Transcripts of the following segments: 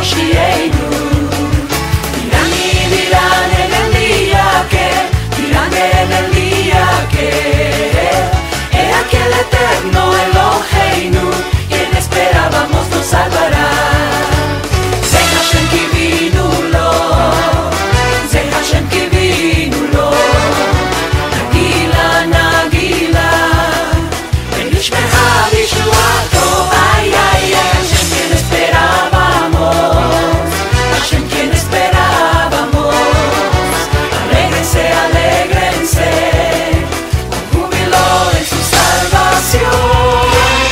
יושיענו. dirán en el día que, he aquí el eterno Eloheinu, quien esperábamos nos salvará. זה השם קיווינו לו, זה השם קיווינו לו, נגילה נגילה, ונשמעה בישועתו, ay ay ay, השם quien esperábamos, השם quien esperábamos, alégrense, alégrense, con júbilo en su salvación.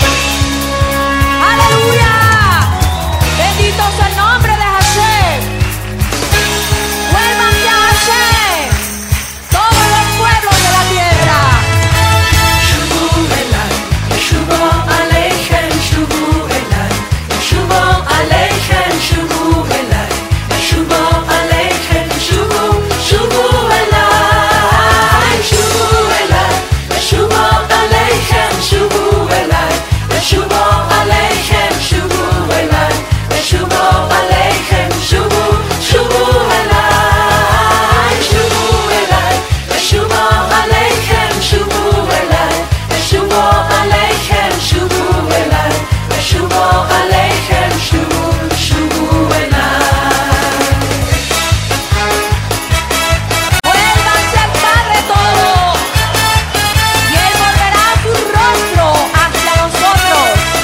¡Aleluya! Bendito sea el nombre de Hashem. Vuélvanse a Hashem, todos los pueblos de la tierra. שובו אליי, שובו עליכם, שובו אליי, שובו עליכם, שובו אליי, שובו עליכם, שובו אליי, שובו אליי, שובו עליכם, שובו אליי, שובו עליכם, שובו אליי, שובו עליכם, שובו אליי, שובו אליי, שובו עליכם, שובו אליי, שובו עליכם, שובו אליי, שובו עליכם, שובו אליי. Vuélvanse al Padre todos, y Él volverá su rostro hacia nosotros.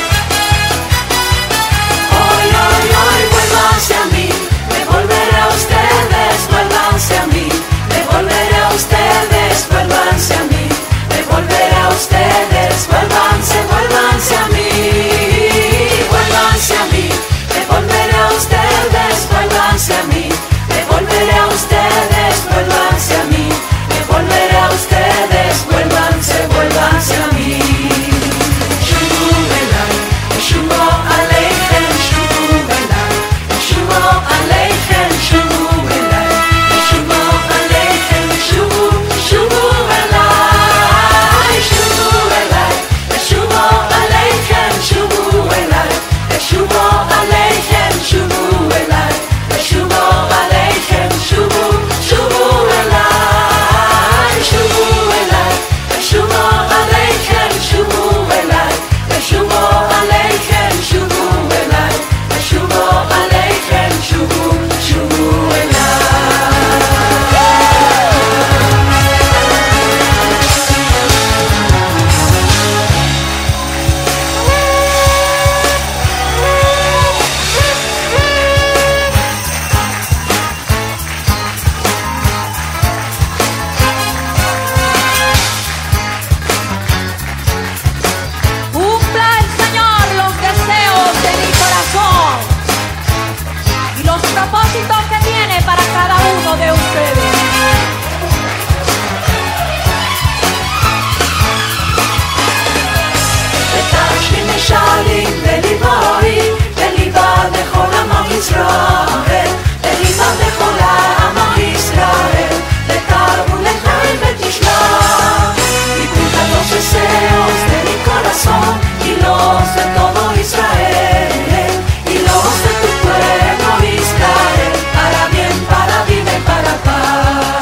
Hoy, hoy, hoy, vuélvanse a mí, me volveré a ustedes, vuélvanse a mí, me volveré a ustedes, vuélvanse a mí, me volveré a ustedes, vuélvanse, vuélvanse a mí, vuélvanse a mí, me volveré a ustedes, vuélvanse a mí, me volveré a ustedes, vuélvanse a mí, me volveré a ustedes, vuélvanse, vuélvanse a mí. שובו אליי, שובו עליכם, שובו אליי, שובו עליכם, שובו אליי, שובו עליכם, שובו אליי, שובו אליי, שובו עליכם, שובו אליי, שובו עליכם, שובו אליי, שובו עליכם, שובו אליי, שובו אליי, שובו עליכם, שובו אליי, שובו עליכם, שובו אליי, שובו עליכם, שובו אליי. Cumpla el Señor los deseos de mi corazón y los propósitos que tiene para cada uno de ustedes. ותשבי משלים בליבוי, בליבה לכל עמו ישראל, בליבה לכל עמו ישראל, לטבו לחיים ותשלח, y cumpla los deseos de mi corazón, y los de todo Israel, y los de tu pueblo Israel, para bien, para vida y para paz.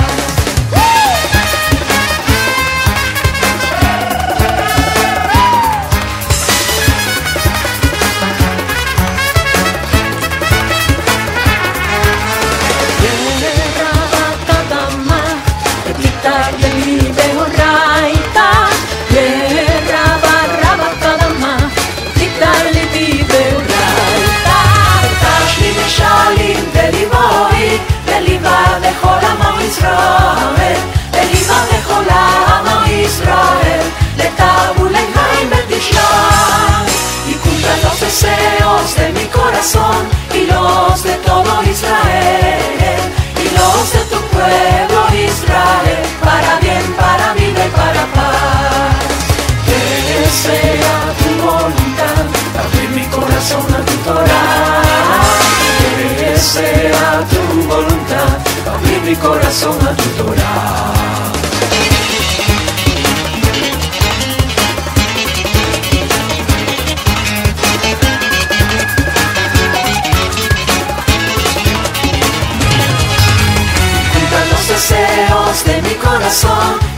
ישראל, בליבה לכל עמו ישראל, לטבו לחיים ותשלח, y cumpla los deseos de mi corazón, y los de todo Israel, y los de tu pueblo Israel, para bien, para vida y para paz. Que sea tu voluntad, abrir mi corazón a tu Torah. Que sea tu voluntad, abrir mi corazón a tu Torah. corazón.